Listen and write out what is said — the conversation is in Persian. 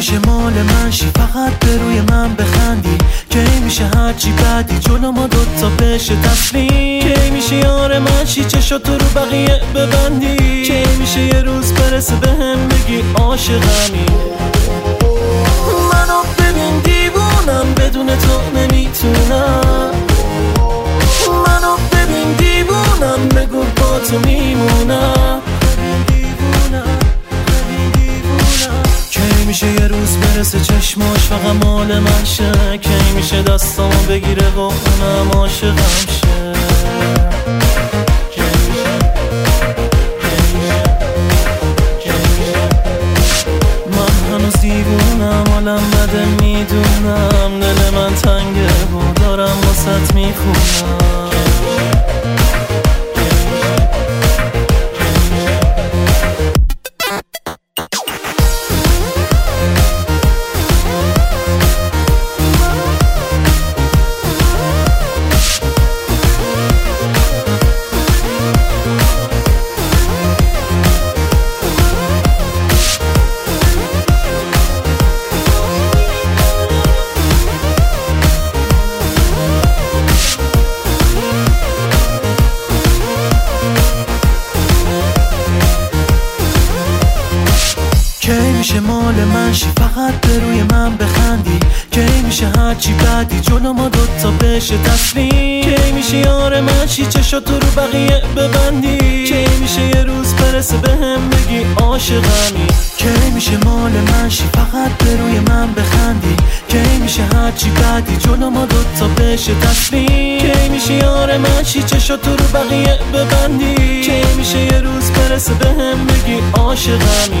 میشه مال من شی فقط به روی من بخندی؟ کی میشه هرچی بعدی جلو ما دوتا بشه تسلیم؟ کی میشه یار من شی چشاتو رو بقیه ببندی؟ کی میشه یه روز برسه بهم بگی عاشقمی؟ منو ببین دیوونم بدون تو نمیتونم، منو ببین دیوونم بگو با تو میمونم. کی میشه یه روز برسه چشماش فقط مال من شه؟ کی میشه دستامو بگیره و اونم عاشقم شه؟ من هنوز دیوونم حالم بده میدونم، دل من تنگه و دارم واسط میخونم. کی میشه مال من شی فقط به روی من بخندی؟ کی میشه هرچی بعدی جلو ما دوتا بشه تسلیم؟ کی میشه یار من شی چشاتو رو بقیه ببندی؟ کی میشه یه روز برسه بهم بگی عاشقمی؟ کی میشه مال من شی فقط به روی من بخندی؟ کی میشه هرچی بعدی جلو ما دوتا بشه تسلیم؟ کی میشه یار من شی چشاتو رو بقیه ببندی؟ کی میشه یه روز برسه بهم بگی عاشقمی؟